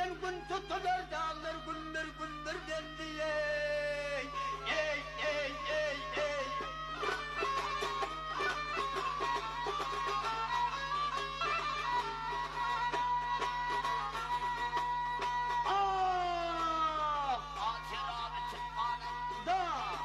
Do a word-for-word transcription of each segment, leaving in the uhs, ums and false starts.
Günden gün tutulur dağlar gündür gündür dendi ey ey ey ey ey. Ah! Asir abi çıkmadı. Da!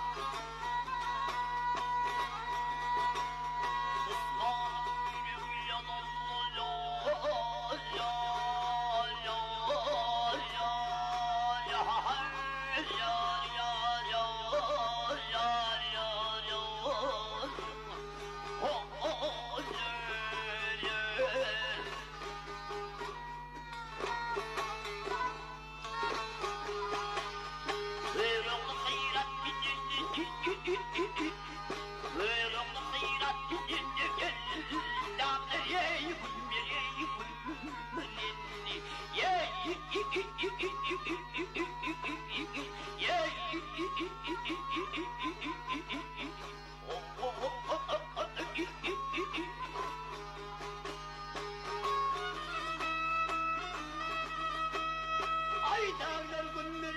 Ay dağlar gündür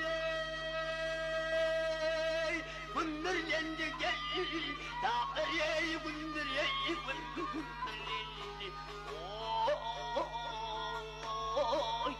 ey gündür dendi gel dağlar ey gündür ey gündür dendi. Oy.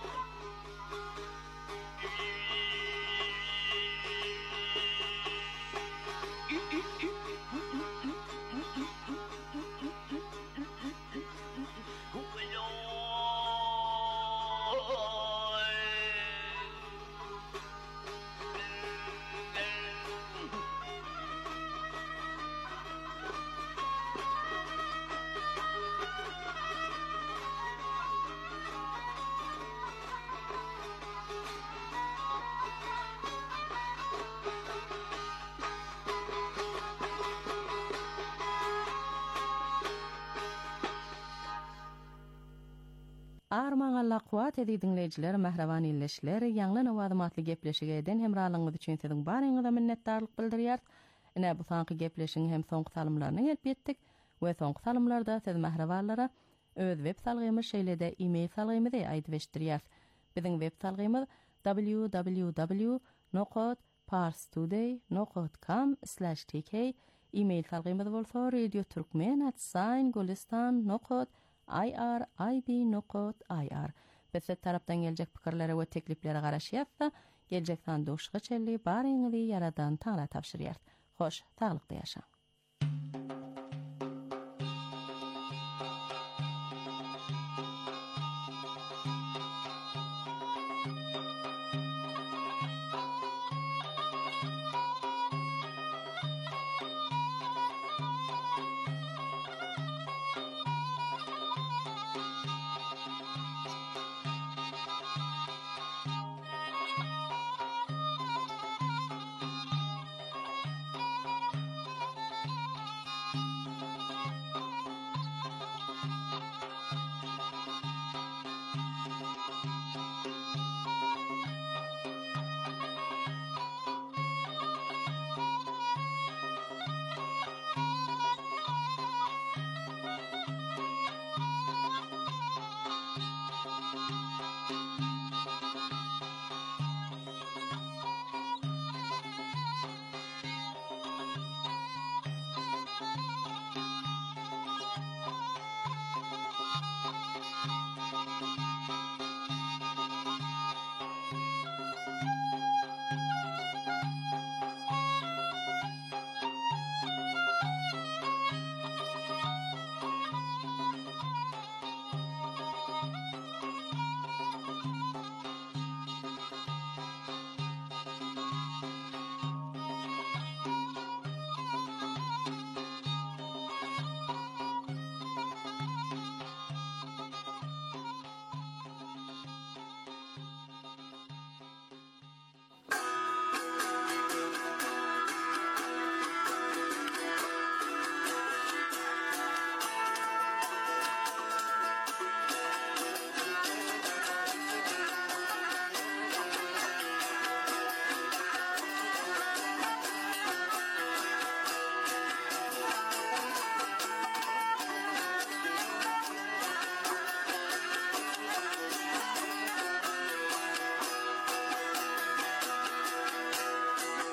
Arman Allah kuwat edi dinleyijiler, mehreban illeşler, ýanglan awadamatly gepleşige eden hem ralyňyz üçin siziň baryňyza minnetdarlyk bildirýär. Ine bu sanky gepleşiň hem soňky salymlaryny gelip ýetdik we soňky salymlarda siz mehrebanlara öz web salgymyz şeýlede e-mail salgymyzy aýdyp eşdirýär. Biziň web salgymyz w w w nokta parstoday nokta com slash t k. E-mail salgymyz bolsa radio turkmen at sign gulistan nokta irib nokta ir. Biz tarapdan geljek pikirlere we tekliplere garaşýarsa, geljek sanduqçyga çelli baryňyzy yaradan taňla tapşyrýar. Hoş, taglykda ýaşaň.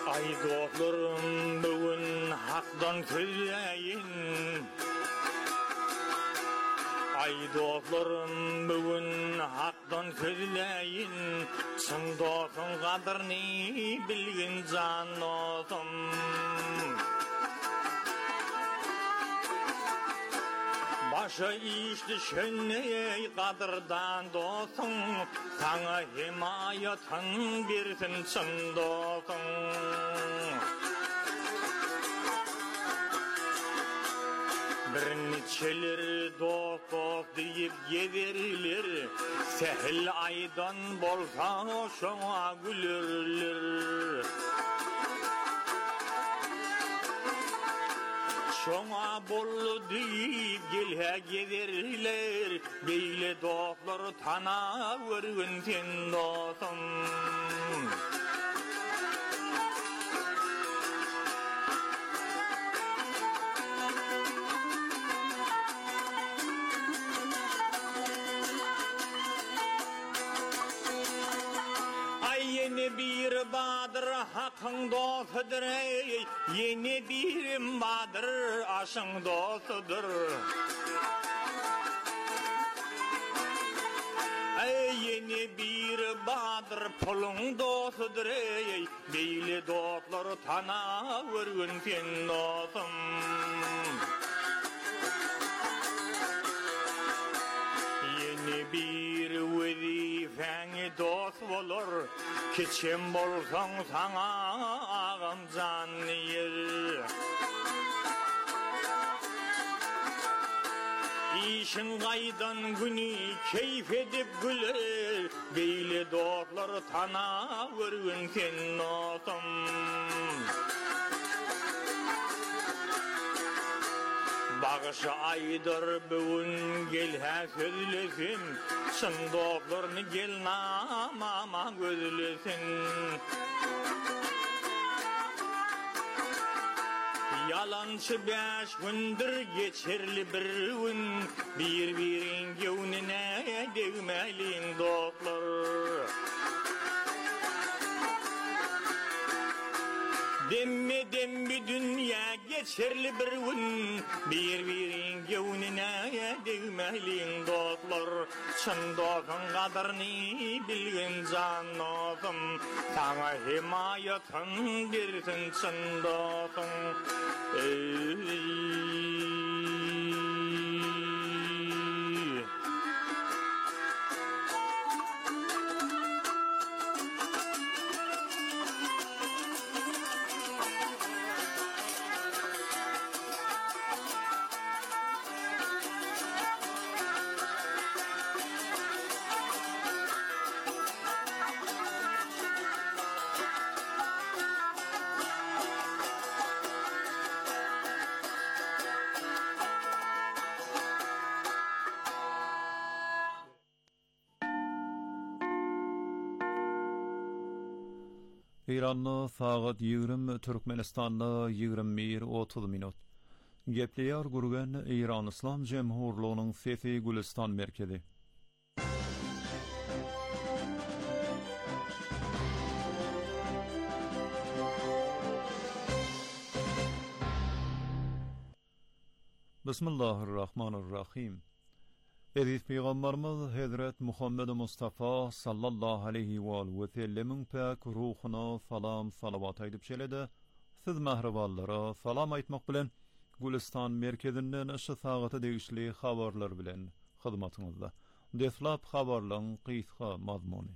Ay dostlarım bugün hakdan söyleyin. Ay dostlarım bugün hakdan söyleyin. Çın dostun kadrini bilgin can dostum. Başa işti şöney kadırdan dostum. Sana himayatın birsin çın dostum. Birniçeleri dost dost deyip yedirilir. Sehil aydan bolsa şoňa gülürler. Şoňa bollu deyip gelhe gederler. Beýle dostlar tana görgün sen dostum. Yeni bir badır hakkın dostudur ey. Yeni bir badır aşın dostudur. Ey yeni bir badır pulun dostudur ey. Beýle dostlar tana görgün sen dostum. Yeni bir vazifeň dost bolur. Keçen bolsaň saňa agam jan yer. İşin gaýdan güni keyf edip güler. Beýle dostlar tana görgün sen dostum. Bagışı aydır bugün gelhe sözlesin. Çın dostlarını gel namama gözlesin. Yalançı beş gündür geçerli bir gün. Bir birin gevnine degmelin dostlar. Demme demmi dünya geçerli bir gün. Bir birin gevnine degmelin dostlar. Çın dostun kadrini bilgin can dostum. Sana himayatın birsin çın dostum. Ey. İranlı saat yigirme, Türkmenistanlı yigirme bir otuz minut. Gepleýär gurgan İran İslam Jemhurluğunyň Sesi Gülistan merkezi. Bismillahirrahmanirrahim. Edis Peygamberimiz Hazret Muhammed Mustafa sallallahu aleyhi ve sellem'in pak ruhuna salam salavat aýdyp şelede. Siz mahraballara salam aýtmak bilen Gülistan merkezinden şu sagata degişli habarlar bilen hyzmatyňyzda. Deslap habarlaryň kysga mazmuny.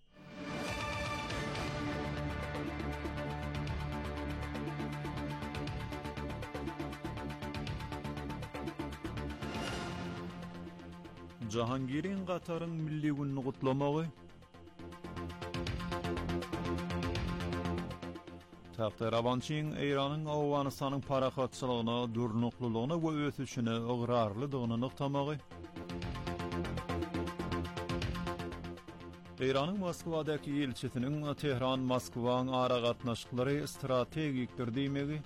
Jahangir'in Qatar'ın milli gününü kutlamagy, Taxtaravançyň Eýranyň Awganystanyň parahatçylygyna, durnuklulygyna we ösüşine ıgrarlydygyny nykdamagy, Eýranyň Moskwadaky elçisiniň Tehran-Moskwa ara gatnaşyklary strategikdir diýmegi,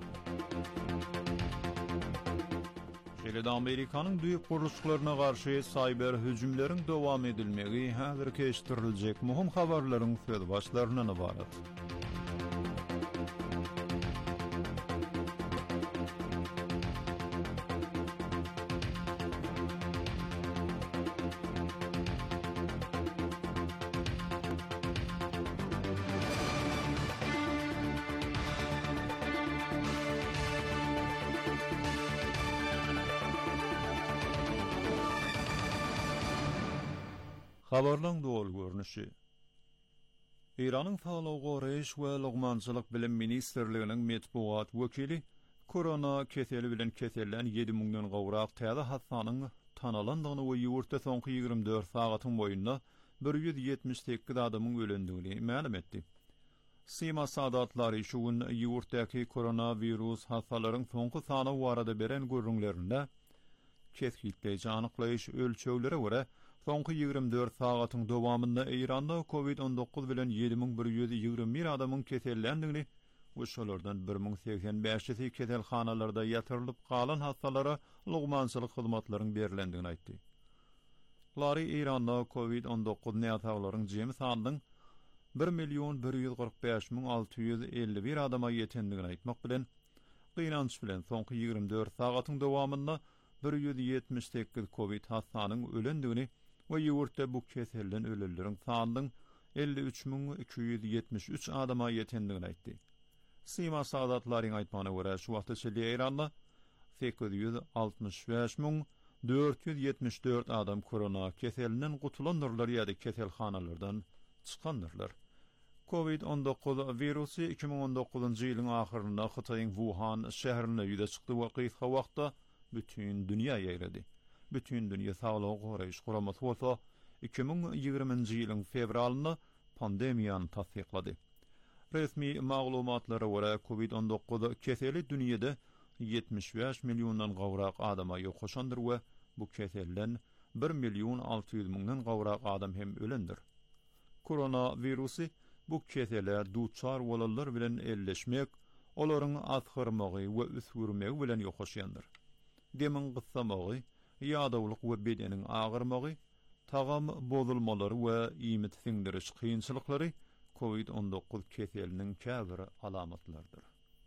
Şeýle Amerikanyň düýük guruluşlaryna garşy cyber hüjümleriň dowam edilmegi häzir keşdiriljek muhim habarlaryň söz başlarynyň ibaret. Habarlaryň dol görnüşi. İranyň Sağlyk Goraýyş we Lugmançylyk bilim ministrliginiň medpuat wekili korona keseli bilen kesellen ýedi miňden gowrak täze hastanyň tanalandygyny we ýurtda soňky ýygrimi dört sagatyň boýunda bir ýüz ýetmiş sekiz adamyň ölendigini ma'lum etdi. Sima sadatlary şu gün ýurtdaky koronavirus hastalaryň soňky sany barada beren görüňlerinde kesgitleýici anyklaýyş ölçeğlere görä soňky ýygrimi dört sagatyň dowamında Iranda covid on dokuz bilen ýedi miň bir ýüz ýygrimi bir adamyň kesellendigini we şolardan bir miň seksen beşi keselhanalarda ýatyrylyp galan hastalara lugmançylyk hyzmatlaryň berilendigini aýtdy. Lary Iranda covid on dokuz näýataglaryň jemy sanynyň bir milyon bir ýüz gyrk beş miň alty ýüz elli bir adama ýetendigini aýtmak bilen gynanç bilen soňky ýygrimi dört sagatyň dowamında bir ýüz ýetmiş sekiz covid hastanyň ölendigini we ýurtda bu kesellen ölenleriň sanynyň elli üç miň iki ýüz ýetmiş üç adama ýetendigini aýtdy. Sima sadatlaryň aýtmagyna görä şu wagtda Iranda sekiz ýüz altmış beş miň dört ýüz ýetmiş dört adam korona keselinden gutulandyrlar ýa-da keselhanalardan çykandyrlar. covid on dokuz virusy iki miň on dokuzinji ýylyň ahyrynda Hytaýyň Wuhan şäherine ýüze çykdy we kysga wagtda bütün dünýä ýaýrady. Bütün dünýä Sağlyk Goraýyş guramasy bolsa iki miň ýygrimiňji ýylyň fevralyny pandemiýany tasdiklady. Resmi maglumatlara görä covid on dokuz keseli dünýede yetmiş beş milyondan gowrak adama ýokuşandyr we bu kesellen bir milyon alty ýüz miňden gowrak adam hem ölendir. Koronavirusy bu kesele duçar bolanlar bilen elleşmek, olaryň azhyrmagy we üsgürmegi bilen ýokuşýandyr. Demin gyssamagy, ýadawlyk we bedeniň agyrmagy, tagam bozulmalary we iýmit siňdiriş kynçylyklary covid on dokuz keseliniň käbir alamatlarydyr.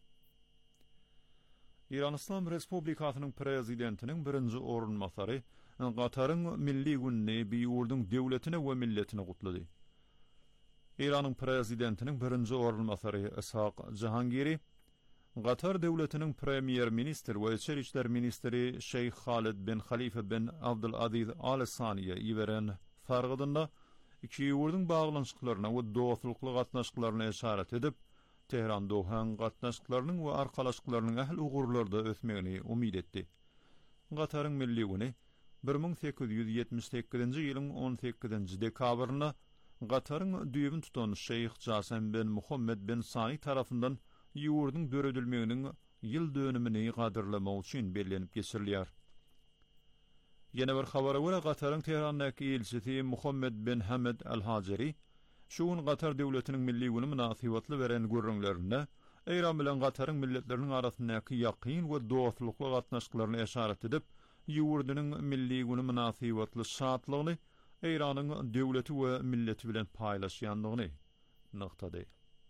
İran İslam Respublikasynyň prezidentiniň birinji orunmasary Gataryň milli günni bir ýurduň döwletine we milletine gutlady. İranyň prezidentiniň birinji orunmasary Ishaq Jahangiri Gatar döwletiniň premier ministri we içeri işler ministri Şeyh Halid bin Khalifa bin Abdul Aziz Al Saniye ýiberen fargydynda iki ýurduň baglanşyklaryna we dostlukly gatnaşyklaryna eşaret edip Tehran Dohan gatnaşyklarynyň we arkalaşyklarynyň ähli ugurlarda ösmegini umyt etdi. Gataryň milli güni bir miň sekiz ýüz ýetmiş sekizinji ýylyň on sekizinji dekabryna Gataryň düýbün tutan Şeyh Jasem bin Muhammed bin Sani tarapyndan ýurduň böredilmeginiň ýyl dönümini gadyrlamak üçin bellenip geçirilýär. Ýene bir habara görä Gataryň Tehrandaky elçisi Muhammed bin Hamed Al-Hajeri şu gün Gatar döwletiniň milli güni münasibetli beren görüňlerinde Iran bilen Gataryň milletleriniň arasyndaky ýakyn we dostlukly gatnaşyklaryny eşaret edip ýurdunyň milli güni münasibetli şatlygyny Iranyň döwleti we milleti bilen paýlaşýandygyny noktady.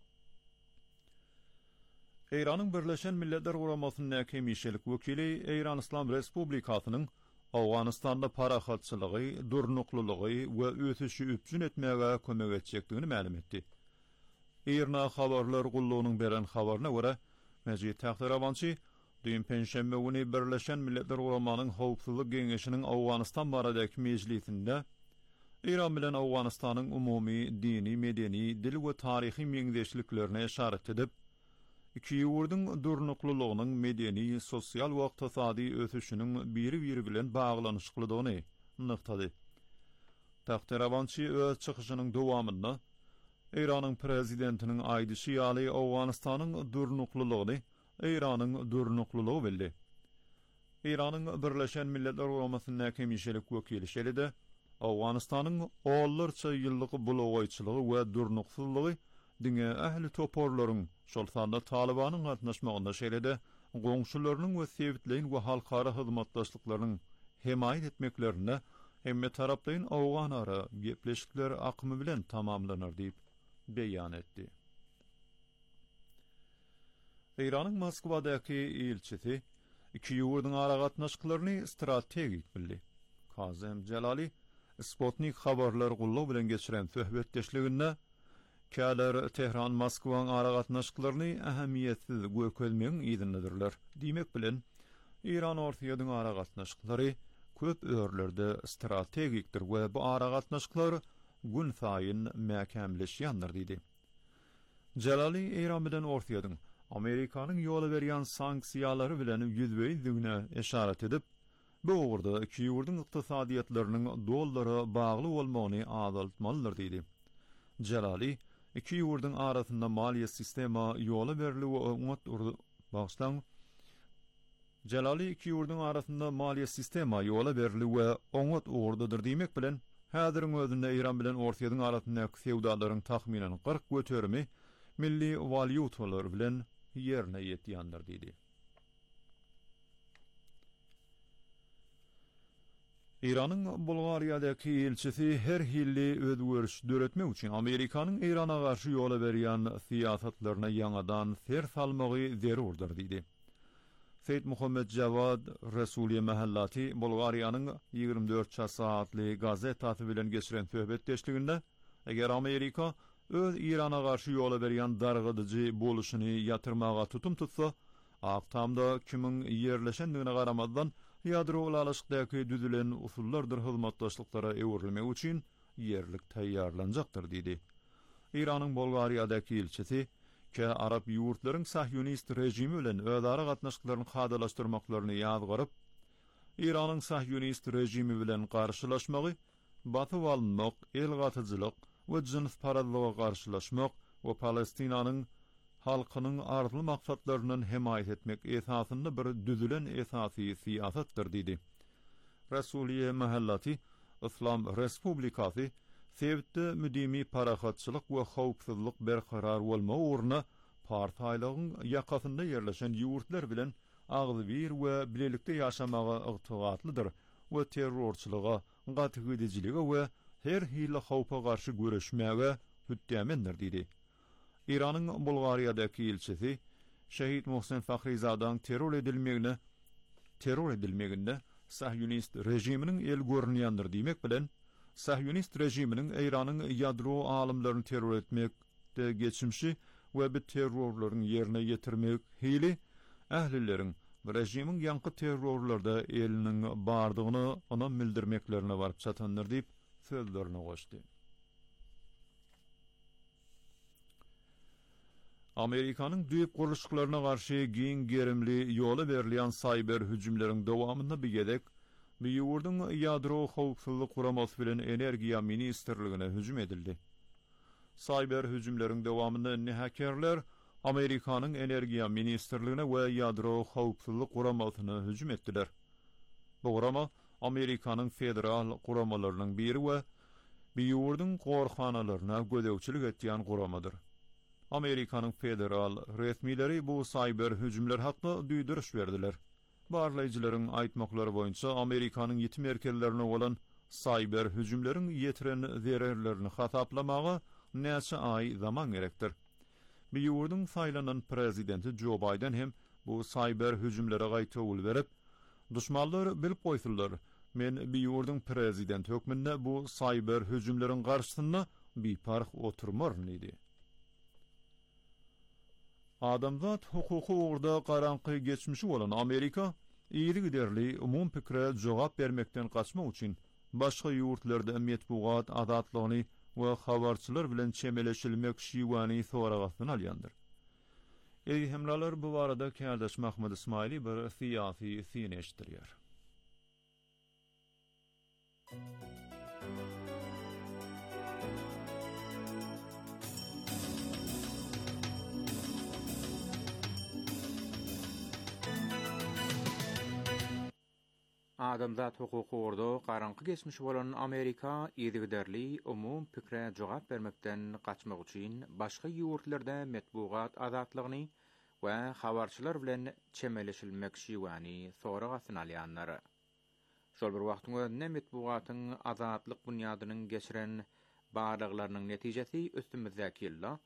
Iranyň Birleşen Milletler Guramasynyň kemişelik wekili İran İslam Respublikasynyň Awganystanda parahatçylygy, durnuklulygy we ösüşi üpjün etmäge kömek etjekdigini ma'lum etdi. Irna habarlar gullugynyň beren habaryna görä, Mejid Tahirawançy düýün penşembe güni Birleşen Milletler Guramanyň Howpsuzlyk Geňeşiniň Awganystan baradaky mejlisinde İran bilen Awganystanyň umumy dini, medeni, dil we taryhy meňzeşliklerine eşaret edip, iki ýurduň durnuklulygynyň medeni, sosial we ykdysady ösüşiniň biri-biri bilen baglanyşyklydygyny noktady. Tahirawançy öz çykyşynyň dowamında Iranyň prezidentiniň aýdyşy ýaly Awganystanyň durnuklulygyny Iranyň durnuklulygy bildi. Iranyň Birleşen Milletler Guramasynyň kemişelik wekili şeride Awganystanyň ollarça ýyllyk bulagoýçylygy we durnuksuzlygy diňe ähli toporlaryň şol sanda Talibanyň gatnaşmagyna şeride goňşularynyň we sewitleýin we halkara hyzmatdaşlyklarynyň hemaýet etmeklerine hemme taraplaryň awgan ara gepleşikler akymy bilen tamamlanar diýip beýan etdi. Iranyň Moskwadaky elçisi iki ýurduň ara gatnaşyklaryny strategik bildi. Kazem Jalali Sputnik habarlar gullugy bilen geçiren söhbetdeşliginde käler Tehran Moskwaň ara gatnaşyklaryny ähemmiýetsiz gökelmeň ýerinidirler. Diýmek bilen Iran ortaýadyň ara gatnaşyklary köp örlerde strategikdir we bu ara gatnaşyklar gün saýyn mäkämleşýändir diýdi. Jalali Iran bilen ortaýadyň Amerikanyň ýola berýän sanksiýalary bilen ýüzbeýizligine eşaret edip, bu ugrda iki ýurduň ykdysadyýatlarynyň dollara bagly bolmagyny azaltmalydyr diýdi. Jalali iki ýurduň arasynda maliýe sistema ýola beriligi öňet urdy bagşlan. Jalali iki ýurduň arasynda maliýe sistema ýola beriligi we öňet urdydyr diýmek bilen, häziriň özünde Iran bilen ortaýadyň arasyndaky sewdalaryň tahminen kırk göterimi milli valyutalar bilen yerine ýetýändir diýdi. Iranyň Bulgariýadaky elçisi her hilli özgörüş döretmek üçin Amerikanyň Irana garşy ýola berýän siýasatlaryna ýangadan ser salmagy zerurdur diýdi. Seýid Muhammed Jawad Resuliye Mahallati Bulgariýanyň ýygrimi dört saatly gazetasy bilen geçiren söhbetdeşliginde eger Amerika öz Irana garşy ýola berýän dargydyjy boluşyny ýatyrmaga tutum tutsa, aktamda kimin ýerleşendigine garamazdan ýadro ulalyşykdaky düzülen usullardyr hyzmatdaşlyklara öwrilmek üçin ýerlik taýýarlanjakdyr diýdi. Iranyň Bulgariýadaky elçisi ke Arap ýurtlaryň sahyonist rejimi bilen özara gatnaşyklaryny hadalaşdyrmaklaryny ýazgaryp, Iranyň sahyonist rejimi bilen garşylaşmagy, batyp almak, elgatyjylyk we jins paradlyga garşylaşmak we Palestinanyň halkynyň arzuly maksatlaryny hemaýet etmek esasynda bir düzülen esasy siýasatdyr diýdi. Resuliye Mahallati İslam Respublikasy Sevitde müdimi parahatçılık we howpsuzlyk berqarar bolma uğruna partiýalygyň ýakasynda ýerleşen ýurtlar bilen agzybir we bilelikde ýaşamaga ygtygatlydyr we terrorçylyga, gatgydijiliге we her hili howpa garşy göreşmäge hütdämendir diýdi. Iranyň Bulgariýadaky elçisi Şehit Mohsen Fakhrizadaň terror edilmegine terror edilmeginde sahyonist rejiminiň el görünýändir diýmek bilen sahyonist rejiminiň Iranyň ýadro alymlaryny terror etmekde geçimşi we bu terrorlaryň ýerine ýetirmek hili ählileriň rejimiň ýanky terrorlarda eliniň bardygyny ona bildirmeklerine baryp çatandyr diýip sözlerini goşdy. Amerikanyň düýüp guruluşlaryna garşy giň gerimli ýola berilýän cyber hüjümleriň dowamynda biýedek bu ýurduň ýadro howpsuzlyk guramasy bilen energiýa ministrligine hüjüm edildi. Cyber hüjümleriň dowamynda häkerler Amerikanyň energiýa ministrligine we ýadro howpsuzlyk guramasyna hüjüm etdiler. Bu gurama Amerikanyň federal guramalarynyň biri we bu ýurduň gorxanalaryna gödäwçilik etýän guramadyr. Amerikanyň federal resmileri bu cyber hüjümler hakda düýdürüş berdiler. Barlaýjylaryň aýtmaklary boýunça Amerikanyň ýetim erkeklerine bolan cyber hüjümleriň ýetiren zererlerini hasaplamaga näçe ay zaman gerekdir. Bu ýurduň saýlanan prezidenti Joe Biden hem bu cyber hüjümlere gaýtawul berip, düşmanlar bilip goýsunlar, men bu ýurduň prezident hökmünde bu cyber hüjümleriň garşysynda bipark oturmar diýdi. Adamzat hukuky ugrda garanky geçmişi bolan Amerika, ýyly giderli umum pikre jogap bermekden gaçmak üçin başga ýurtlarda metbuat azatlygyny we habarçylar bilen çemeleşilmek şiwany soragasyny alýandyr. Ey hemralar bu barada Kärdaş Mahmud Ismaili bir siýasy syneşdirýär. Adamzat hukuky ugrda garanky geçmişi bolan Amerika ýygyderli umum pikre jogap bermekden gaçmak üçin başga ýurtlarda metbuat azatlygyny we habarçylar bilen çemeleşilmek şiwany soragasyny alýanlar. Şol bir wagtyň özünde metbuatyň azatlyk bunyadynyň geçiren barlyklarynyň netijesi üstümizdäki ýylda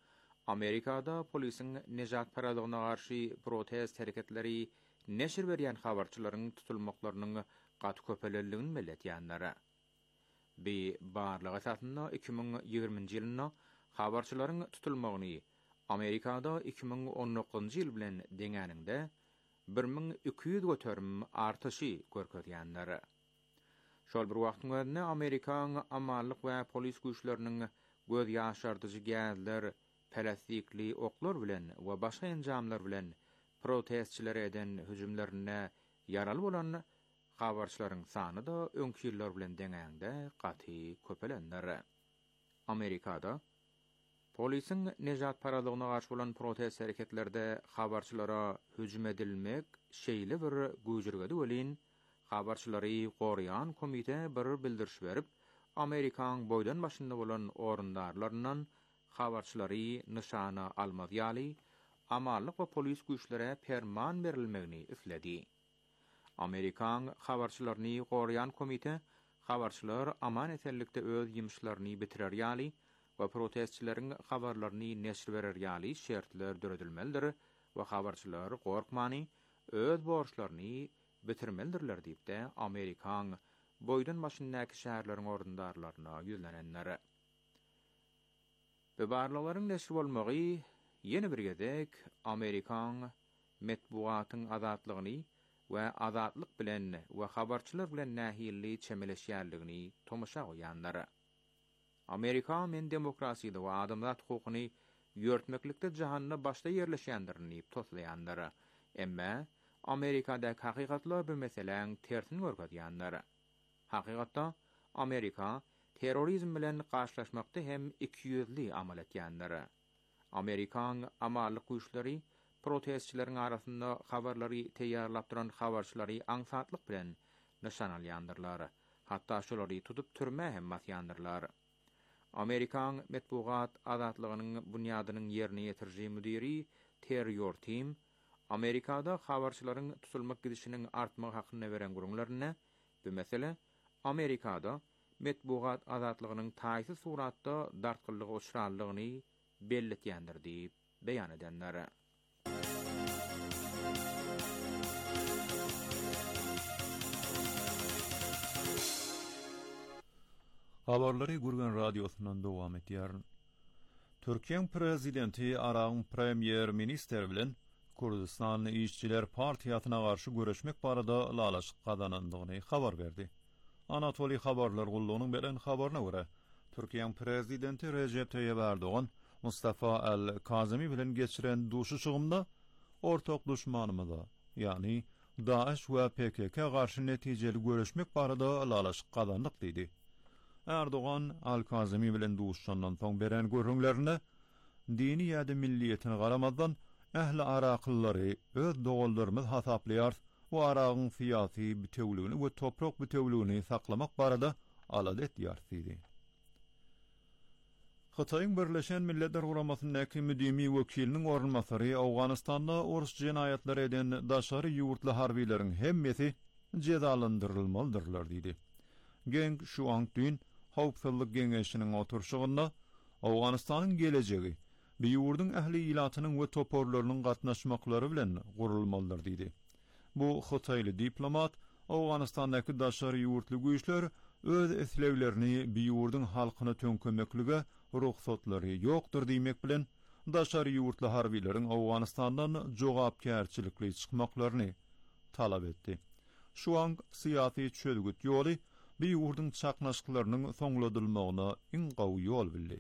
Amerikada polisin nejat paralygyna garşy protest hereketleri neşir berýän habarçylaryň tutulmaklarynyň gat köpelerligini milletýänlere. Bi barlyg esasynda iki bin ýygrymynjy ýylyna habarçylaryň tutulmagyny Amerikada iki bin on dokuzunjy ýyl bilen deňäninde bir bin iki ýüz göterim artyşy görkezýänler. Şol bir wagtyň özünde Amerikaň amallyk we polis güýçleriniň göz ýaşardyjy gäzler, plastikli oklar bilen we başga enjamlar bilen protestçilere eden hüjümlerine yaraly bolan habarçylaryň sany da öňki ýyllar bilen deňände gaty köpelenler. Amerikada polisin nejat paralygyna garşy bolan protest hereketlerde habarçylara hüjüm edilmek şeýle bir güýjürgedi welin habarçylary gorayan komite bir bildirş berip Amerikaň boydan başynda bolan orundarlaryndan habarçylary nişana almaýaly, amallyk we polis güýçlere ferman berilmegini isledi. Amerikaň habarçylaryny gorayan komite habarçylar aman etenlikde öz ýymyşlaryny bitirerýaly we protestçileriň habarlaryny neşr bererýaly şertler döredilmelidir we habarçylar gorkmany öz borçlaryny bitirmelidirler diýip de Amerikaň boydan başyndaky şäherleriň orundarlaryna ýüzlenenler. Bu barlyklaryň neşr bolmagy ýene bir gezek Amerikaň metbuatyň azatlygyny we azatlyk bilen we habarçylar bilen nähilli çemeleşýärligini tomaşa goýanlar. Amerika men demokrasiýada we adamzat hukukyny ýörtmeklikde jahanyna başda ýerleşýändirini diýip toslaýanlar. Emma Amerikada hakykatlar bir meseleň tersini görkezýänler. Hakykatda Amerika terrorizm bilen garşylaşmakda hem iki ýüzli amal etýänler. Amerikaň amallyk güýçleri protestçileriň arasynda habarlary teýýarlap duran habarçylary aňsatlyk bilen nişan alýandyrlar. Hatda şolary tutup türme hem atýandyrlar. Amerikaň metbuat azatlygynyň bunyadynyň ýerine ýetirjy müdiri Terry Yortim Amerikada habarçylaryň tutulmak gidişiniň artmagy hakyny beren gurumlaryna bu mesele Amerikada metbuat azatlygynyň taýsy suratda dartgyllygy uçralygyny belletýändir diýip beýan edenler. Habarlary Gürgen radiosundan dowam etýär. Türkiýe prezidenti Arağın premier minister bilen Kurdistan İşçiler Partiýasyna garşy görüşmek barada lalaşyk kazanandygyny habar berdi. Anatoli habarlar gullugynyň beren habaryna görä, Türkiýe prezidenti Recep Tayyip Erdoğan Mustafa el-Kazemi bilen geçiren duşuşygymda ortak düşmanymyza, ýani Daesh we P K K garşy netijeli görüşmek barada lalaşyk kazandyk diýdi. Erdoğan al-Kazemi bilen duşuşandan soň beren görüňlerine dini ýa-da milliýetine garamazdan ähli Arakyllary öz dogullarymyz hasaplaýar we Aragyň syýasy bütewligini we toprak bütewligini saklamak barada aladet ýarsydy. Hataýyň Birleşen Milletler Guramasynyň müdimi wekiliniň orunmasary Awganystanda orus jenaýatlary eden daşary ýurtly harbiýleriň hemmesi jezalandyrylmalydyrlar diýdi. Geng Shuangdün Hawpsuzlyk Geňeşiniň oturşygynda Awganystanyň gelejegi bu ýurduň ähli ilatynyň we toporlarynyň gatnaşmaklary bilen gurulmalydyr diýdi. Bu Hataýly diplomat Awganystandaky daşary ýurtly güýçler öz eslewlerini bu ýurduň halkyna töňkömeklige ruhsatlary ýokdur diýmek bilen daşary ýurtly harbiýleriň Awganystandan jogapkärçilikli çykmaklaryny talap etdi. Şuang syýasy çözgüt ýoly bu ýurduň çaknaşyklarynyň soňladylmagyna iň gawy ýol bildi.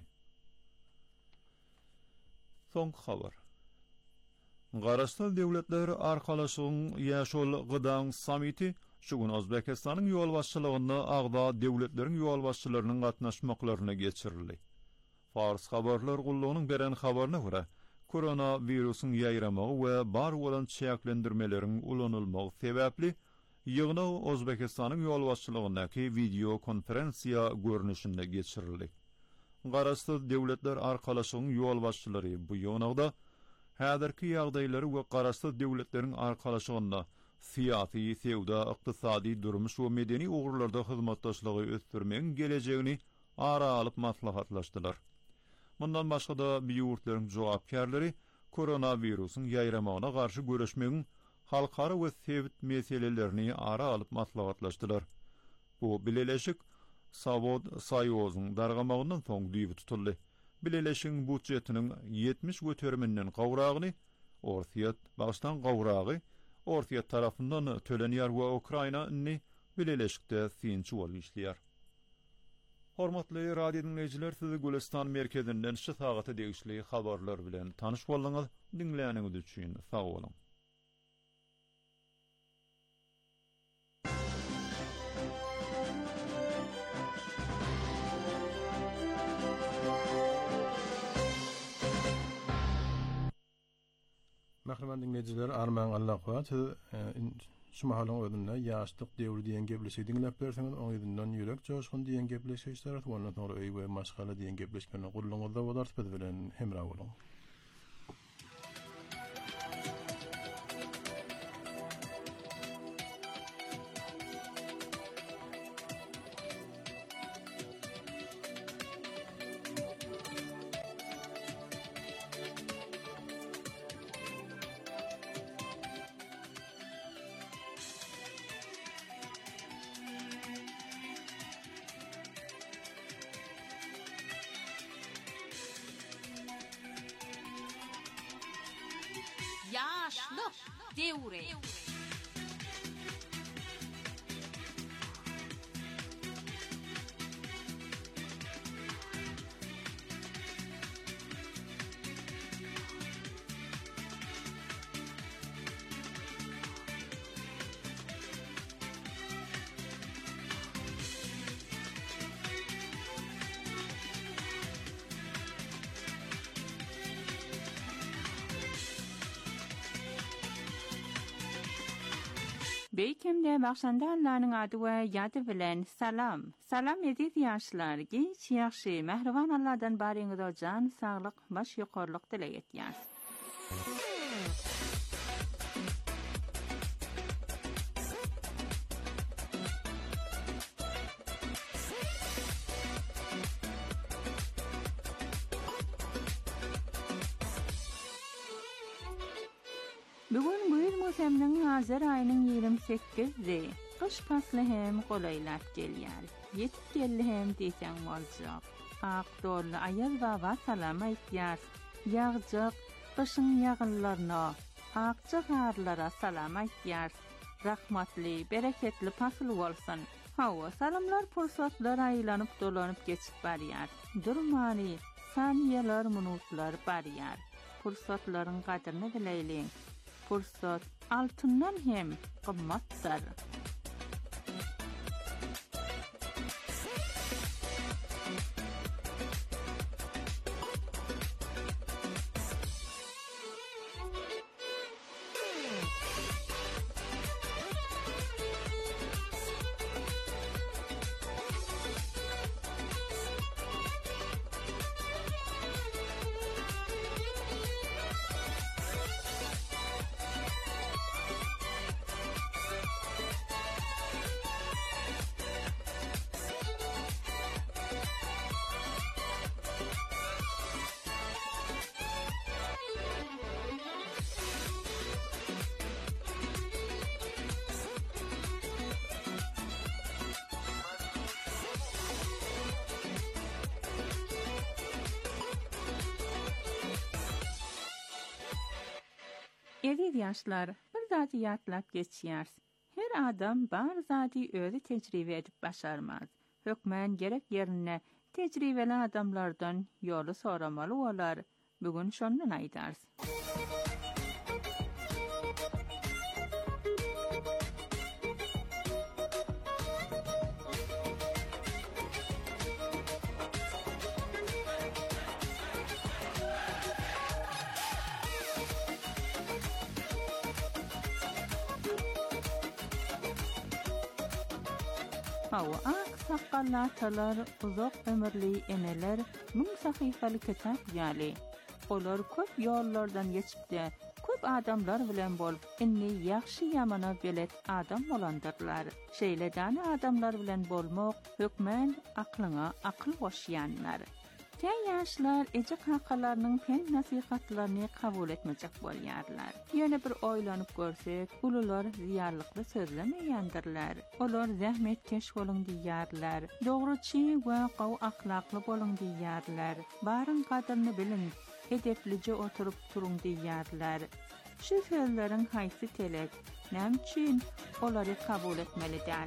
Soň habar. Garaşsyl döwletler arkalaşygyň ýaşol gydaň samiti şu gün Özbekistanyň ýol başçylygynda agda döwletleriň ýol başçylarynyň gatnaşmaklaryna geçirildi. Fars habarlar gullugynyň beren habaryna görä, koronawirusyň ýaýramagy we bar bolan çäklendirmeleriň ulanylmagy sebäpli ýygna Özbekistanyň ýol başçylygyndaky video konferensiýa görnüşinde geçirildi. Garaşsyl döwletler arkalaşygyň ýol başçylary bu ýonagda häzirki ýagdaýlary we garaşsyl döwletleriň arkalaşygynda syýasy, sewda, ykdysady durmuş we medeni ugurlarda hyzmatdaşlygy ösdürmegiň gelejegini ara alyp maslahatlaşdylar. Mundan başga da biýurtlaryň jogapkärleri koronawirusyň ýaýramagyna garşy göreşmegiň halkara we sebit meselelerini ara alyp maslahatlaşdylar. Bu bileleşik Savod Saýozyň dargamagyndan soň diýip tutuldy. Bileleşiň budjetiniň ýetmiş göteriminden gowragyny Orsiýet başdan gowragy Orsiýet tarapyndan tölenýär we Ukraina-ny bileleşikde synçy bolup işleýär. Hormatly radio dinleyijiler, sizi Gülistan merkezinden şu sagata degişli habarlar bilen tanyş bolýaňyz, dinleýäniňiz üçin sag bolun. Mahreman dinleyijiler, arman Allah wagt, şu mahalyň özünde ýaşlyk döwri diýen gepleşi dinläp berseňiz, oň ýerden ýürek joşgun diýen gepleşi işlerit, ondan soňra öý we maşgala diýen gepleşmeni gurulňyzda bolar, biz bilen hemra bolun. Yaşlyk döwri. Beýkemde başlanda Allah'nyň ady we ýady bilen salam. Salam edip ýaşlar, genç ýaşy, mehriban Allah'dan baryňyza jan saglyk, baş ýokarlyk dilek etýär. Bugün bu ýyl mowsumynyň hazır aýynyň ýygrimi sekizdi. Kış fasly hem golaýlap gelýär. Ýetip geldi hem diýsem boljak. Ak dolly aýal baba salam aýtýar. Ýagjak kışyň ýagynlaryna, akça garlara salam aýtýar. Rahmatly, bereketli fasl bolsun. Hawa salamlar pursatlar aýlanyp dolanyp geçip barýar. Durmany, saniýeler, minutlar barýar. Pursatlaryň gadryny bileýliň. Fursat altından hem qymmatdyr. Edid ýaşlar, bir zady ýatlap geçýär. Her adam bar zady özi tejribe edip başarmaz. Hökmen gerek ýerine tejribeli adamlardan ýoly soramaly bolar. Bugün şondan aýdars. Hawa ak sakallar, uzak ömürli eneler, mün sahifaly kitap ýaly. Olar köp ýollardan geçipdi, köp adamlar bilen bolup, inni ýaxşy ýamana bilet adam bolandyrlar. Şeýledäni adamlar bilen bolmak, hökmen aklyňa akyl goşýanlar. Käy ýaşlar ejek hakalarynyň fen nasihatlaryny kabul etmejek bolýarlar. Ýöne bir oýlanyp görsek, ulular ziyarlykly sözlemeýändirler. Olar zähmetkeş bolun diýýärler. Dogruçy we gaw ahlakly bolun diýýärler. Baryň kadryny bilin, edeplice oturup turun diýýärler. Şu sözleriň haýsy telek, näme üçin olary kabul etmeli däl?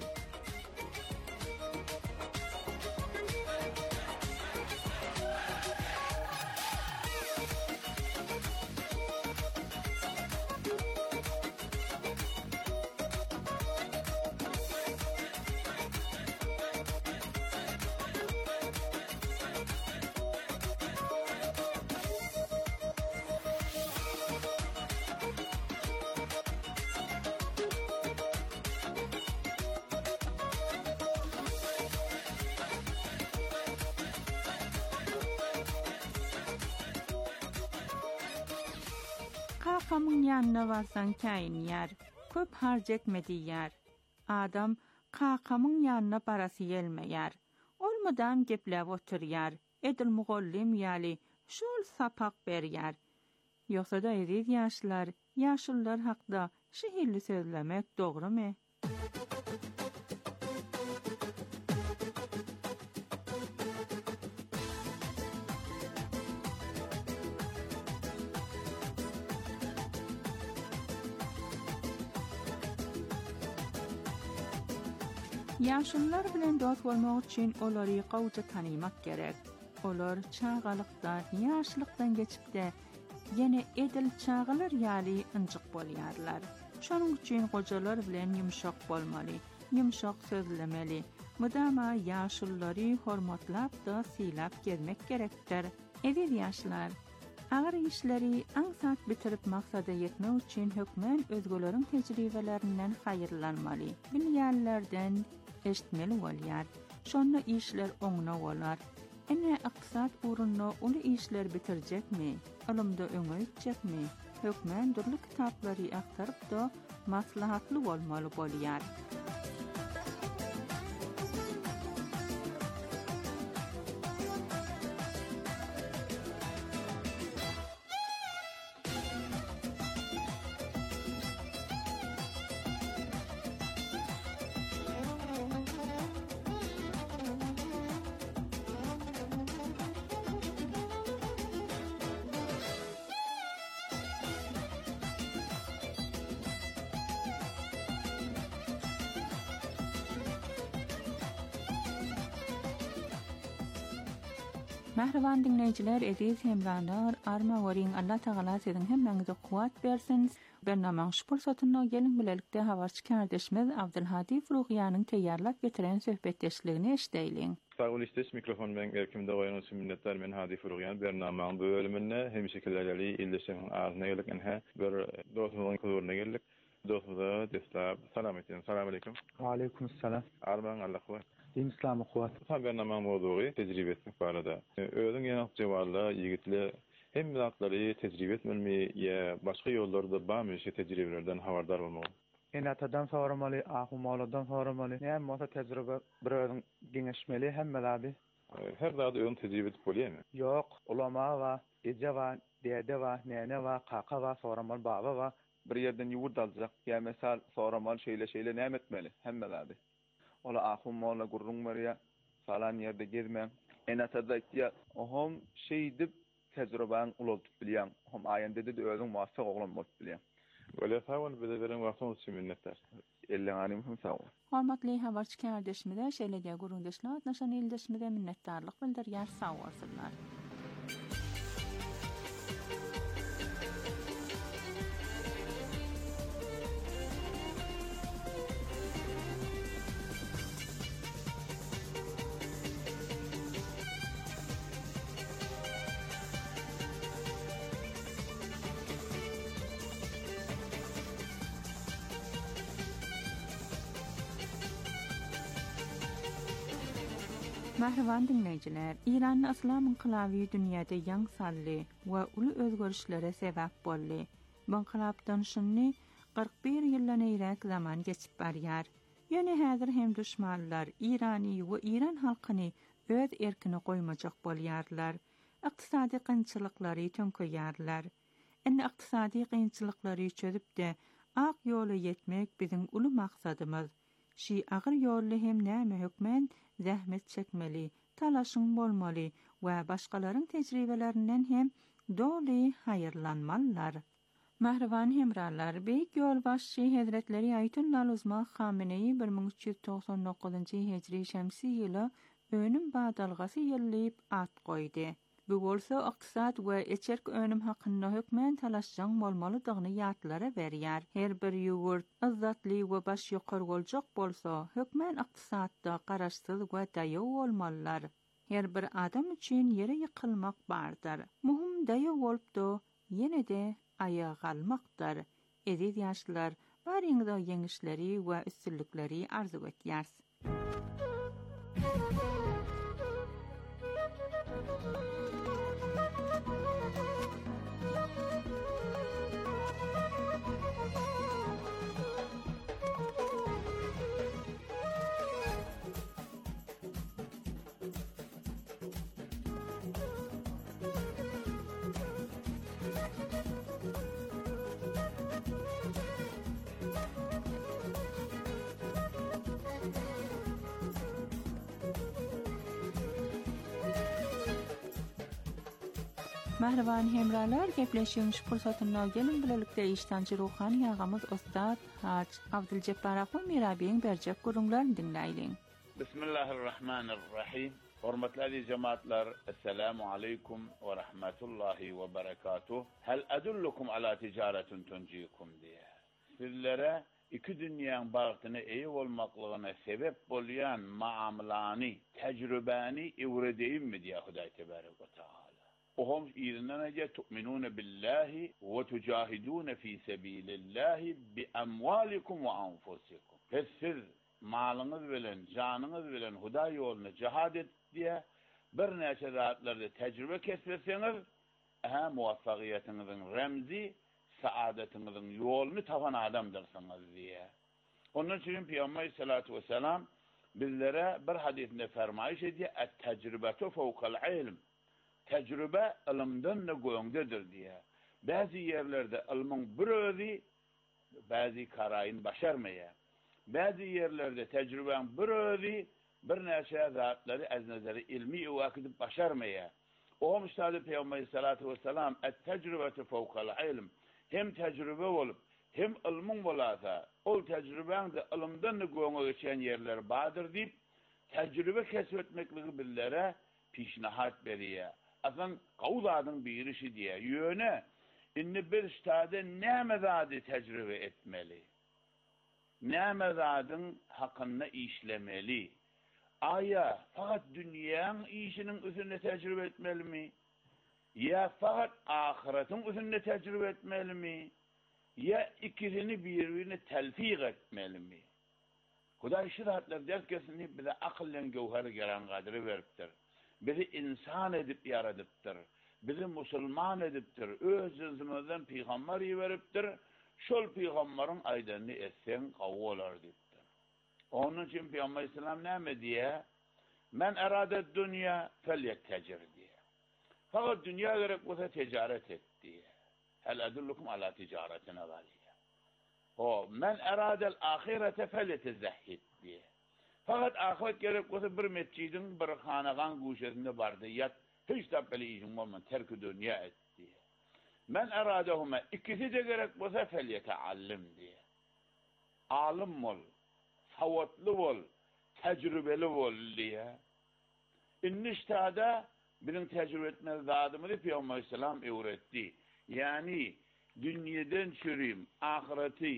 Kakamın yanına varsan kain yer, köp harc etmedi yer. Adam kakamın yanına parası gelmeyer. Olmadan geplep otur yer. Edil mugollim yali, şol sapak ber yer. Yoksa da eziz yaşlar, yaşlılar hakda şehirli sözlemek doğru mu? Yaşlılar bilen dost bolmak üçin olary gawja tanymak gerek. Olar çağalykdan, yaşlykdan geçipde ýene edil çağalar ýaly ynjyk bolýarlar. Şonuň üçin gojalar bilen ýumşak bolmaly, ýumşak sözlemeli. Mudama yaşlylary hormatlap da silap gelmek gerekdir. Eziz yaşlar, agyr işleri aňsat bitirip maksada ýetmek üçin hökmen özgeleriň tejribelerinden haýyrlanmaly. Bilýärlerden eşitmeli bolýar. Şonda işler oňuna bolar. Ene aqsat urunna uly işler bitirjekmi? Alymda öňeýjekmi? Hökmen durly kitaplary aktaryp da maslahatly bolmaly bolýar. Mehriban dinleyijiler, eziz hemranlar, arma goryň Allah Taala siziň hemmeňize kuwat bersin. Bernamaň şu pursatyna gelin bilelikde habarçy kardeşimiz Abdulhadi Furugyanyň teýýarlap getiren söhbetdeşligini eşdeýliň. Sagol istes mikrofon men erkimde goýan üçin minnetdar, men Hadi Furugyan bernamaň bu bölüminde hem şekilleri illeşen arna gelek enhe bir dostumyň kuluruna geldik. Dostumyza destlap salam etdim. Salam aleikum. Wa aleikum salam. Arman Allah kuwat. Din İslamı kuwat. Bernamaň mowdugy tejribesi barada. Özüň ýa-da jawabla ýigitler hem bilatlary tejribe etmeli ýa başga ýollarda barmy şu tejribelerden habardar bolmaly. Enatadan soramaly, ahumaladan soramaly. Näme bolsa tejribe bir özüň giňeşmeli hemmeladi. Her zady öň tejribe etip bolýarmy? Ýok, ulama we, eje we, dede we, nene we, kaka we, soramaly baba we bir ýerden ýurt aljak. Ýa mesal soramaly şeýle şeýle näme etmeli hemmeladi. Ola ahumala gurrun berýär, falan ýerde gezmän. Enatada ýa ohom şeý dip tejribeň ulanyp bilýän. Ohom aýanda de özüň muwaffaky oglan bolup bilýän. Böyle sağol bize veren wagtyňyz üçin minnetdar. Elleňanym hem sağol. Hormatly habarçy kardeşimize şeýleге gurundaşlar, naşan ildeşimize minnetdarlyk bildirýär, sağ bolsunlar. Mehriban dinleyijiler, İran Islam inqilaby dünýäde ýaň sally we uly özgörüşlere sebäp boldy. Bu inqilapdan şunny qirq bir ýyldan eýrek zaman geçip barýar. Ýöne häzir hem düşmanlar İrani we İran halkyny öz erkini koymacak bolýarlar. Iqtisadi qynçylyklary tönküýärler. Enne iqtisadi qynçylyklary çözüp de ak ýola yetmek bizim uly maksadymyz. Şi agyr ýolly hem näme hökmen zähmet çekmeli, talaşyň bolmaly we başgalaryň tejribelerinden hem doly haýyrlanmalylar. Mahrawan hemrarlar, beýik ýol başçy Hazretleri Ayetullah Uzma Hamenei bir ming üç ýüz toksan dokuzynjy hijri şemsi ýyly önüm badalgasy ýyllyp at goýdy. Bu bolsa iqtisad we eçerk önüm hakynda hökmen talaşjang bolmalydygyny ýatlara berýär. Her bir ýurt izzatly we baş ýokary boljak bolsa, hökmen iqtisadda garaşsyz we daýaw bolmalylar. Her bir adam üçin ýere ýykylmak bardyr. Muhim daýaw bolupdy, ýene-de ayağa kalmakdır. Eziz yaşlılar, barıňyzda yeňişleri we üstünlikleri arzu etýärs. Mahrawan hemralar, gepleşýüş pursatyna gelin bilelikde iştançy ruhany ýagamyz Ustad Haç Abduljabbar Ahmy Mirabiň berjek gurulmaryny dinleýin. Bismillahirrahmanirrahim. Hormatly aziz cemaatler, assalamu aleykum ve rahmetullahi ve berekatuh. Hal adullukum ala ticaretin tunjikum diye. Sizlere iki dünýäň bagtyny eýe bolmaklygyna sebep bolýan maamlany, tejrübäni öwredeyimmi diye Hudaý tebarek we taala. وهم إذننا تؤمنون بالله وتجاهدون في سبيل الله بأموالكم وأنفسكم. Siz malınız bilen, canınız bilen Hudaý ýoluna cihad et diye bir näçe zatlarda tecrübe kesbetseniz, aha muvaffagiýetiňiziň remzi, saadetiňiziň ýolunu tapan adamdyrsınız diye. Onun üçin Peygamber sallallahu aleyhi ve sellem bizlere bir hadisinde fermaýyş edýär, "Et-tecrübetu fawqal ilm." Tecrübe ilmden ne goýundadyr diye. Bazı yerlerde ilmin bir özü, bazı karayın başarmaya. Bazı yerlerde tecrüben bir özü, bir näçe zatlary az nazary ilmi ewakidip başarmaya. O müştahid Peygamber sallallahu aleyhi ve sellem et-tecrübetu fawqal ilm. Hem tecrübe bolup, hem ilmin bolasa, ol tecrüben de ilmden ne goýunga geçen yerler badyr diýip, tecrübe kesbetmekligi bizlere pişnahat berýär. Aslında kavladın bir işi diye yöne inni bir stade nämezadi tecrübe etmeli. Nämezadın hakkında işlemeli. Aya fakat dünyanın işinin üzerine tecrübe etmeli mi? Ya fakat ahiretin üzerine tecrübe etmeli mi? Ya ikisini birbirine telfik etmeli mi? Hudaý şiratlar derkesini bize akıllen gevheri gelen kadri veripdir. Bizi insan edip yaradıptır. Bizi musulman ediptir. Öz zızımızdan peygamber veriptir. Şol peygamberin aydanını etsen kavga olar diptir. Onun için Peygamber İslam näme diye? Men eradet dünya felyettecir diye. Fakat dünya gerek olsa ticaret et diye. Hel adullukum ala ticaretine valiye. O men eradel ahirete felyetezahhid diye. Fakat ahiret gerek olsa bir mescidin bir hanagan guşesinde bardı. Yat hiç tabbeli işin olman terk-i dünya et diye. Men eradehuma ikisi de gerek olsa felyeteallim diye. Alim ol, savatlı ol, tecrübeli ol diye. İnniştada birin tecrübe etmez zadımızı Peygamber Aleyhisselam öğretti. Yani dünyadan çürüyüm, ahireti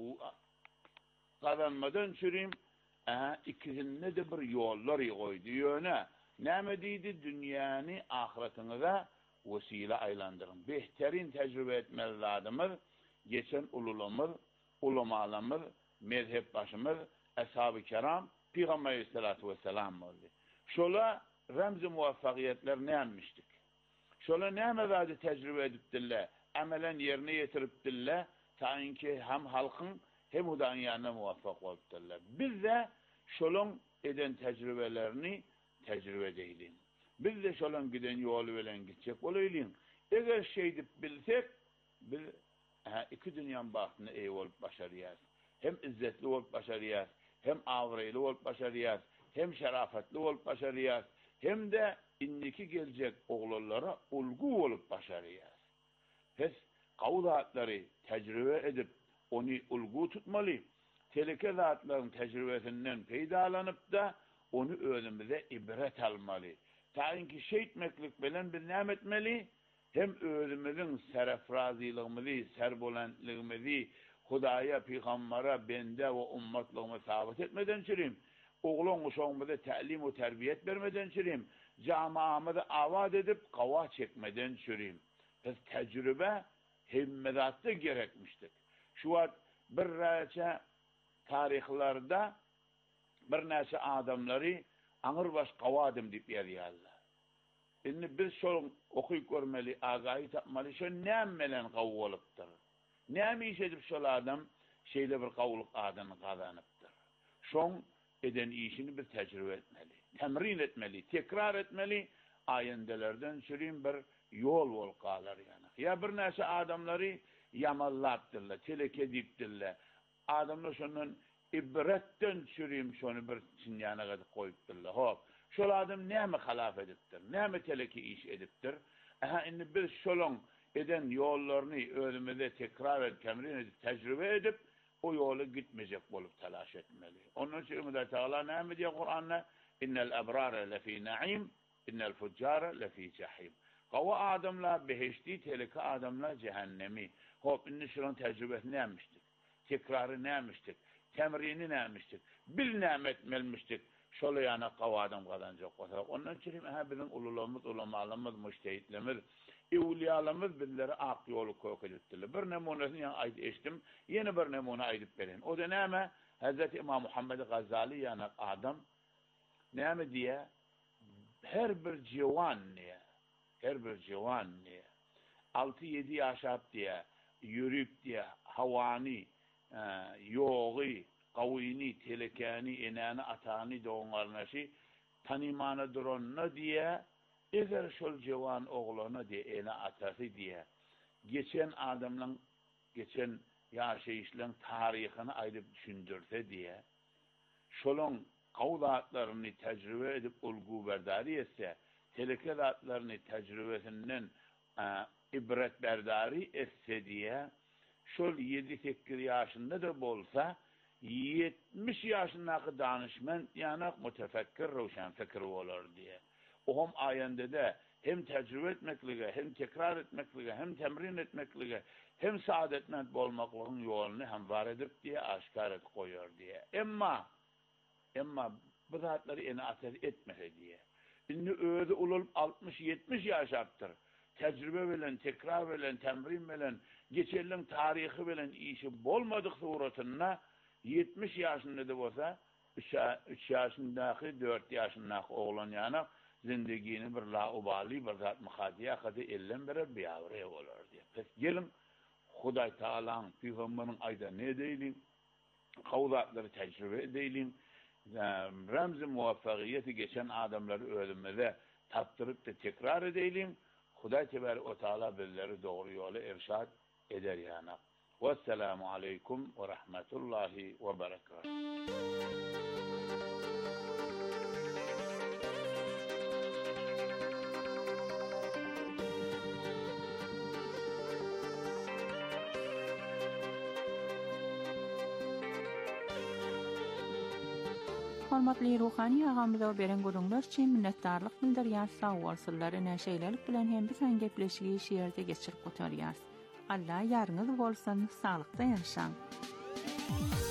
kazanmadan çürüyüm, aha ikisinde de bir yollar koydu. Yöne näme diýdi? Dünýäni ahiretinize vesile aylandırın. Behterin tecrübe etmez zadımız, geçen ululamız, ulamalamız, mezhep başımız, ashab-ı kiram, Peygamber Aleyhissalatu vesselam oldu. Şola remzi muvaffakiyetler nämişdik? Şola näme zady tecrübe edipdiler, amelen yerine getiripdiler, taýinki hem halkın hem Hudaýyň ýanına muvaffak bolupdylar. Biz de şolun eden tecrübelerini tecrübe edeylin. Biz de şolan giden yolu bilen gidecek olaylin. Eğer şey dip bilsek, biz ha, iki dünyanın bahtını iyi olup başarıyaz. Hem izzetli olup başarıyaz, hem avraylı olup başarıyaz, hem şerafatli olup başarıyaz, hem de indiki gelecek oğullara ulgu olup başarıyaz. Biz kavdatları tecrübe edip onu ulgu tutmalı. Teleke zatların tecrübesinden feydalanıp da onu önümüze ibret almalı. Tainki şeytmeklik bilen bir nem etmeli, hem özümüzün serefrazilığımızı, serbolentliğimizi, Hudaya, Peygamber'e, bende ve ummatlığımı sabit etmeden çürüm. Oğlun uşağımıza ta'lim ve terbiyet vermeden çürüm. Camiamızı avad edip kava çekmeden çürüm. Biz tecrübe himmedatta gerekmiştik. Şu an bir reçe tarihlerde bir neçe adamları Anırbaş kavadım deyip yeriyarlar. Şimdi biz şol okuyup görmeli, ağayı tapmalı, şol nemmelen kavvalıptır. Nemi iş edip şol adam şeyle bir kavuluk adını kazanıptır. Şon eden işini bir tecrübe etmeli, temrin etmeli, tekrar etmeli, ayendelerden süreyim bir yol volkalar yani. Ya bir neçe adamları yamallaptırlar, teleke diptirlar. Adamlar şunun ibretten süreyim şonu bir çinyana kadar koyuptırlar. Hop. Şol adam nemi halaf ediptir, nemi teleki iş ediptir. Aha indi biz şolun eden yollarını önümüzde tekrar edip, temrin edip, tecrübe edip, o yolu gitmeyecek olup telaş etmeli. Onun için Ümit Teala nemi diye Kur'an'la innel ebrare lefî na'im, innel fuccare lefî cehîm. Kava adamlar beheşti, teleki adamlar cehennemi. Hop indi şolun tecrübesini neymiştik, tekrarı neymiştik, temrini neymiştik, bil nimet melmiştik. Şöyle yana kavadan kazanacak olarak. Onun için bizim ulularımız, ulamalarımız, müştehitlerimiz, evliyalarımız bizlere ak yolu koyuk edildiler. Bir nemunesini yani ayet eştim, yeni bir nemune ayet verin. O da neyme? Hazreti İmam Muhammed Gazali yani adam, neyme diye? Her bir civan niye? Her bir civan niye? altı yedi yaşap diye, yürüp diye, havani, e, yoği, kavini, telekani, enani, atani doğunlarına tanimana duronna diye, eğer şol cevan oğluna diye, ena atası diye, geçen adamın, geçen yaşayışların tarihini ayrıp düşündürse diye, şolun kavdatlarını tecrübe edip ulgu berdari etse, teleke zatlarını tecrübesinden e, ibret berdari etse diye, şol yedi sekiz yaşında da bolsa, yetmiş yaşındaki danışman yani mütefekkir, roşan fikir olur diye. O hem ayende de hem tecrübe etmekliğe, hem tekrar etmekliğe, hem temrin etmekliğe, hem saadetment olmaklığın yolunu hem var edip diye aşkar et koyuyor diye. Emma, emma bu zatları eni ateş etmese diye. Şimdi öyle olup altmış yetmiş yaşaptır. Tecrübe bilen, tekrar bilen, temrin bilen, geçerli tarihi bilen işi bolmadık suratına yetmiş yaşında da olsa üç yaşındaki, dört yaşındaki oğlan yani zindagini bir laubali, bir zat muhadiye kadı ellen beri bir avre olur diye. Pes gelin Huday Teala'nın, Peygamber'in ayda ne deylin? Kavdatları tecrübe edeylin. Ramz-ı muvaffakiyeti geçen adamları ölümüze taptırıp da tekrar edeylin. Huday Teala bizleri doğru yola irşad eder yani. Vesselamu aleyküm ve rahmetullahi ve berekatuhu. Hormatly ruhani agamyza beren gurulmalar üçin minnetdarlyk bildirýär. Sag bolsunlar, näşeýlelik bilen hem bir san gepleşigi şeýerde geçirip gotarýar. Allah ýarňyz bolsun, salykda ýaşaň.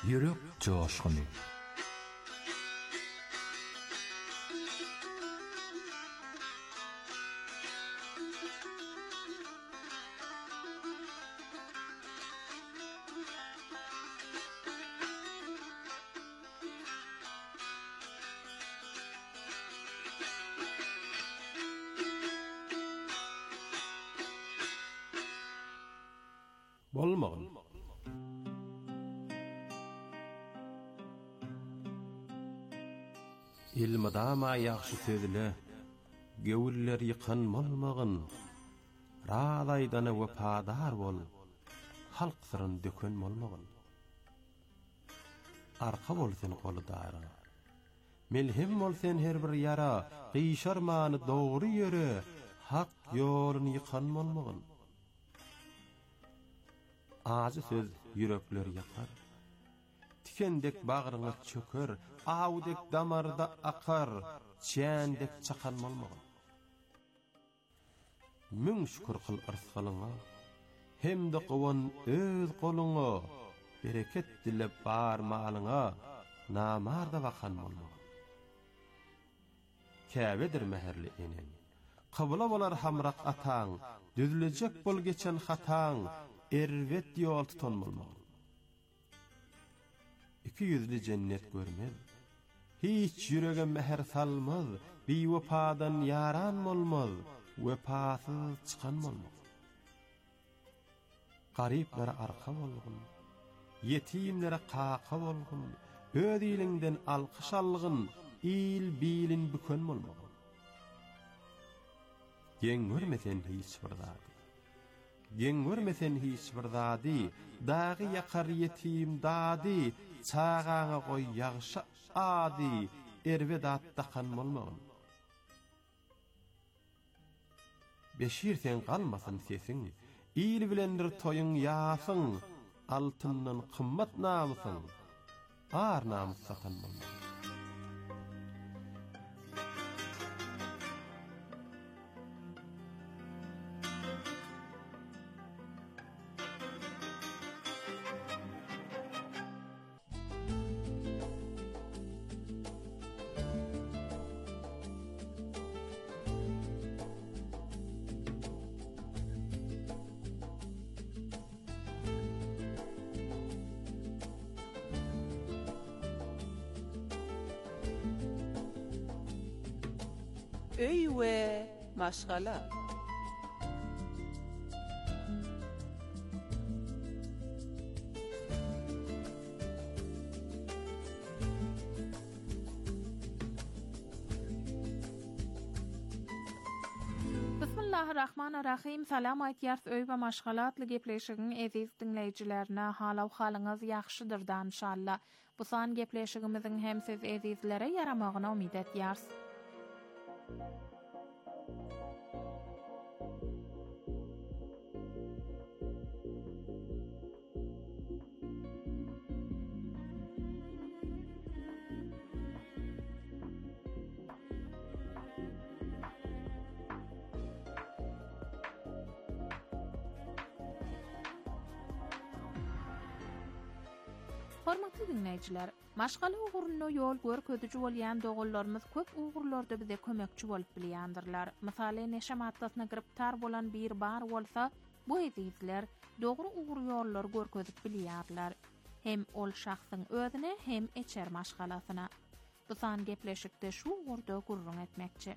Yürek coşkunu. Bolmagyn. İlmidama ýaxşy sözle, gewiller ýykan bolmagyn. Raýdana wepadar bol, halk syryn döken bolmagyn. Arka bolsyn goludara. Melhem bolsyn her bir ýara, gyşarmany dogry ýöre, hak ýoluny ýykan bolmagyn. Ağzı söz yürekler yakar. Tikendek bağrına çöker, ağudek damarda akar, çendek çakan olmalı. Mün şükür kıl ırskalına, hem de kovan öz koluna, bereket dilep bağırmalına, namarda bakan olmalı. Käbedir meherli enen, kıbla bolar hamrak atan, düzülecek bol geçen hatan, ervet yol tutan bolmagy. İki yüzlü cennet görmez. Hiç yüreğe meher salmaz. Bir vefadan yaran olmaz. Vefasız çıkan olmaz. Gariplere arka bolgun. Yetimlere kaka bolgun. Öz ilinden alkış algın. İl bilin büken bolmagy. Gen görmesen hiç bırdadi. Gen görmesen hiç bir dadi, dağı yakar yetim dadi, çağağa koy yağşa adi, erve dattakan bolmagyn. Beşir sen kalmasın sesin, il bilendir toyun yasın, altından kımmat namusın, ağır namus satan bolmagyn. Öy we maşgala. Bismillahirrahmanirrahim. Salam aýtýars öý we maşgalatly gepleşigiň eziz dinleýijilerine halaw halyňyz ýaxşydyr inşallah. Bu san gepleşigimiziň hem siz ezizlere yaramagyna umyt etýärs. Hormatly dinleýijiler, maşgala uğruny ýol görkezüji bolýan dogullarymyz köp uğurlarda bize kömekçi bolup bilýändirler. Misaly neşe maddasyna giriptar bolan bir bar bolsa, bu ezizler dogry uğur ýollar görkezip bilýärler. Hem ol şahsyň özüne hem eçer maşgalasyna. Bu san gepleşikde şu uğurda gurrun etmekçi.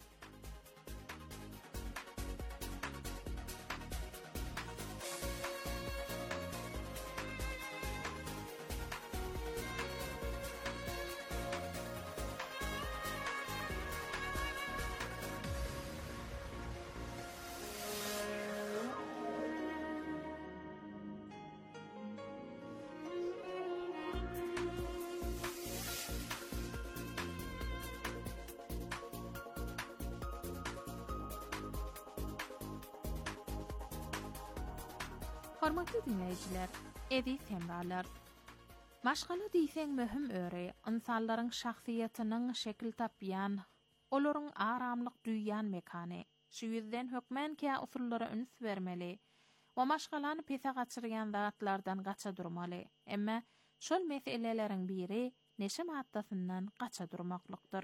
Hormatly dinleýijiler, eziz hemralar. Maşgala diýsen möhüm öre, insanlaryň şahsiýetiniň şekil tapýan, olaryň aramlyk duýýan mekany. Şu ýüzden hökmen ki usullara üns bermeli we maşgalany pese gaçyrýan zatlardan gaça durmaly. Emma şol meselelerin biri neşe maddasından qaça durmaklykdyr.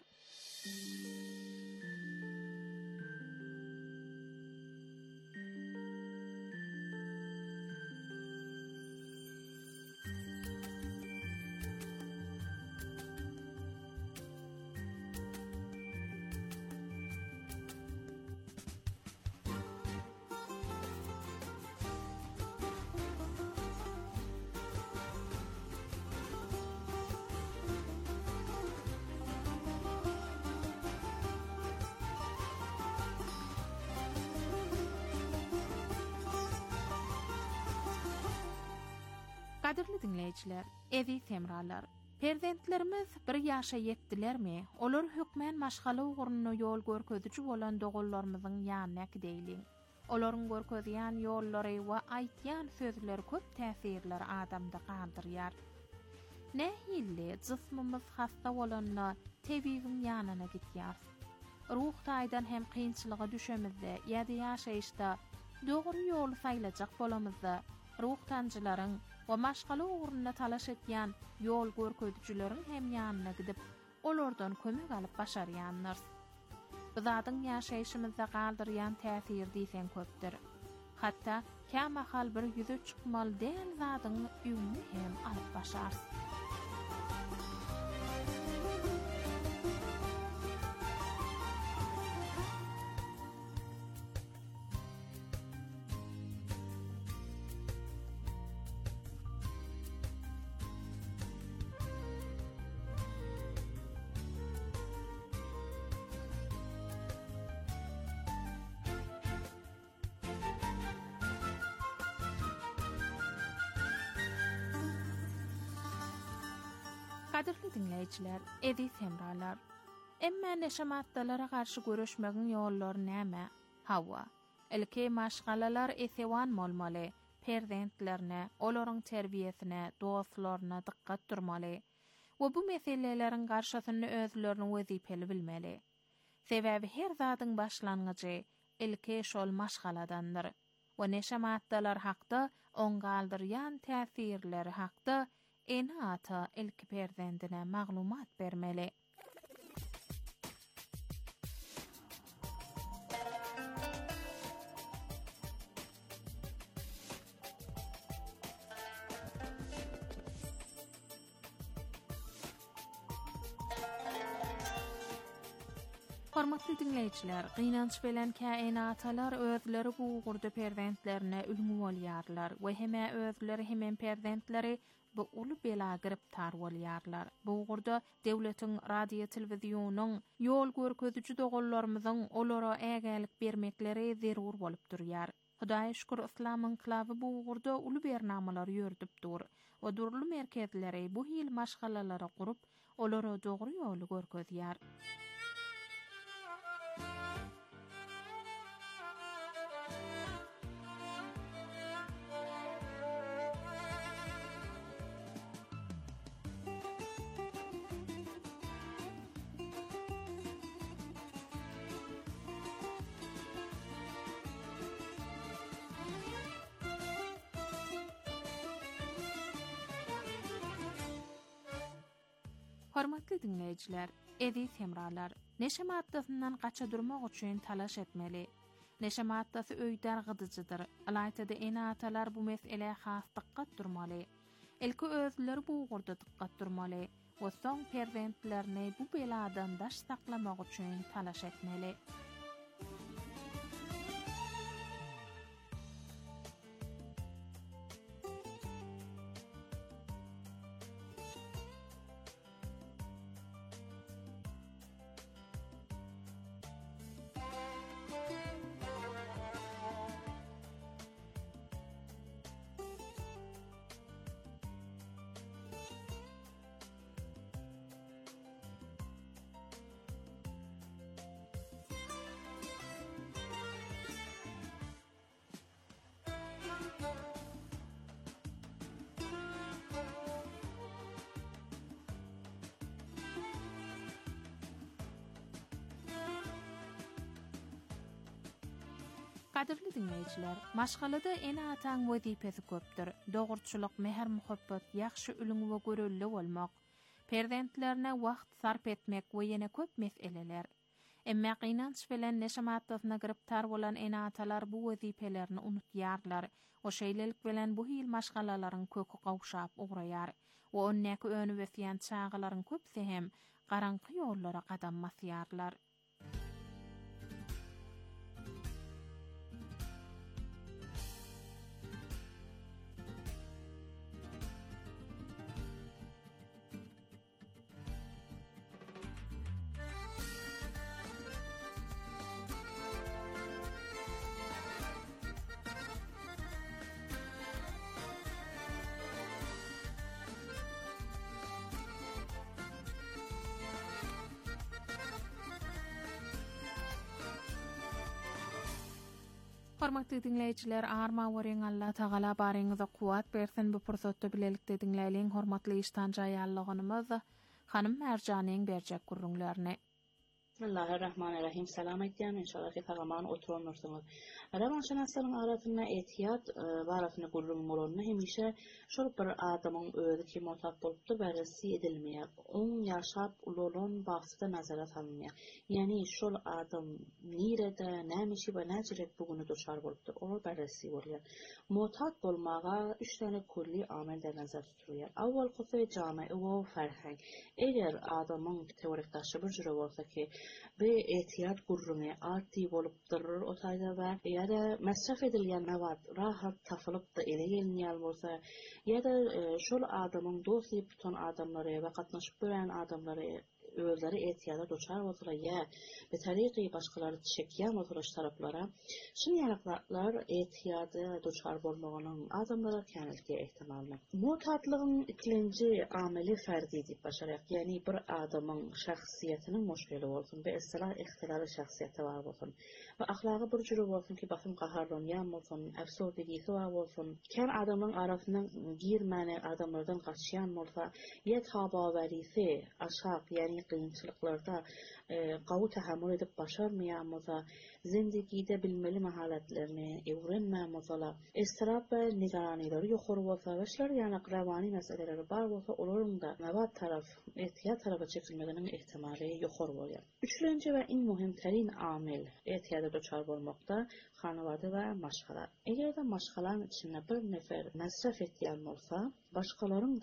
Qadirli dinleyijiler, evi temralar. Perzentlerimiz bir ýaşa ýetdilermi? Olar hükmen maşgala ugruny ýol görkezüçi bolan dogullarymyzyň ýanyna gideýli. Olaryň görkezýän ýollary we aýtýan sözleri köp täsirler adamda galdyrýar. Nähilli jysmymyz hasta bolanda tebibiň ýanyna gitýär. Ruh taýdan hem kynçylyga düşemizde ýa-da ýaşaýyşda dogry ýoly saýlajak bolamyzda ruh tanjylaryň we maşgala ugruny talaş etýän ýol görkezüçileriň hem ýanyna gidip olardan kömek alyp başarýanlar. Bu zadyň ýaşaýyşymyzda galdyrýan täsir diýsen köpdir. Hatda käme hal bir ýüze çykmaly däl zadyň üňünü hem alyp başar. Qadirli dinleyijiler, edi semralar. Emma neşe maddalara karşı görüşmegiň ýollary näme? Hawa. Ilki maşgalalar esewan bolmaly, perzentlerine, olaryň terbiýesine, dostlaryna diqqat durmaly. We bu meseleleriň garşysyny özleriniň wezipeli bilmeli. Sebäbi her zadyň başlangyjy ilki şol maşgaladandyr. We neşe maddalar hakda on galdyrýan täsirleri hakda eni ata ilk perzendine maglumat bermeli. Hormatly dinleyijiler, gynanç bilen kainatalar özleri bu ugurda perzentlerine ülmü bolýarlar we heme özleri hemen perzentleri bu ulu bela giriptar bolýarlar. Bu ugurda dewletiň radio telewizionyň ýol görkezüçi dogullarymyzyň olara ägälik bermekleri zerur bolup durýar. Hudaýa şükür Islam enklawy bu ugurda ulu bernamalar ýördüp dur we durly merkezleri bu hil maşgalalary gurup olara dogry ýoly görkezýär. Hormatly dinleyijiler, edi semralar, neşe maddasyndan qaça durmak üçin talaş etmeli. Neşe maddasy öýdär gydyjydyr. Alaytada eni atalar bu mesele has diqqat durmaly. Elki özleri bu ugurda diqqat durmaly we soň perzentlerini bu beladan daş saklamak üçin talaş etmeli. Qadirli dinleyijiler, maşgalada en atan wezipesi köpdür. Dogurçuluk, mehr muhabbet, ýaxşy ülüň we görelli bolmak, perdentlerine wagt sarp etmek we ýene köp meseleler. Emma qynanç bilen neşamatdasyna giriptar bolan en atalar bu wezipelerini unutýarlar. O şeýlelik bilen bu hil maşgalalaryň kökü gawşap ugraýar. O onnäki öňü wesiýän çağalaryň köpsi hem garanky ýollara qadam basýarlar. Hormatly dinleyijiler, arma wering Allah Taala baryňyza kuwat bersin. Bu pursatda bilelikde dinleýän hormatly iştan jaýallygynymyz Hanım Merjanyň berjek gurrunlaryny. Bismillahirrahmanirrahim. Selam etdiýän inşallah ki tamamen oturursyňyz. Rawanşanaslaryň arasynda ehtiyat barasyny gurrun bolanyny hemişe şol bir adamyň özü kim otap bolupdy beresi edilmeýär. Oň ýaşap ulolan bagsyda nazarat alınmaýar. Ýani şol adam nirede, nämişi we näçirek bugüni doşar bolupdy. O beresi bolýar. Mutat bolmaga üç tane kulli amelde nazar tutulýar. Awwalkysy jamy we ferheng. Eger adamyň teorik daşy bir jüre bolsa ki ve ehtiyat gurruny ati bolup durur o taýda we ýa-da masraf edilýän mewat rahat tapylyp da ele gelýär bolsa ýa-da şol adamyň dosy tutan adamlary we gatnaşyp gören adamlary özleri ehtiyada doçar bolsa ýa be tariqy başgalary çekýän oturaş taraplara şun ýanyklar ehtiyada doçar bolmagynyň adamlara känilgi ehtimaly. Mutatlygyň ikinji ameli ferdi diýip başarak, ýani bir adamyň şahsiýetiniň müşkili bolsun, be islah ihtilali şahsiýeti bar bolsun we ahlaky bir jüri bolsun ki basym gaharlanýan bolsun, äfsurdygisi bar bolsun. Kän adamyň arasyndan girmäne adamlardan gaçýan bolsa, ýa tabawerisi aşak, ýani qiyinçiliklarda gawy tahammül edip başarmaýan bolsa, zindagide bilmeli mahaletlerini öwrenmän bolsa, estirap we nigaranyları ýokary bolsa, we şolar ýani rawany meseleleri bar bolsa, olaryň da mewat taraf, ehtiyat tarafa çekilmeginiň ihtimali ýokary bolýar. Üçinji we iň muhim terin amil ehtiyada doçar bolmakda hanawada we maşgala. Eger de maşgalan içinde bir nefer masraf etýän bolsa, başgalaryň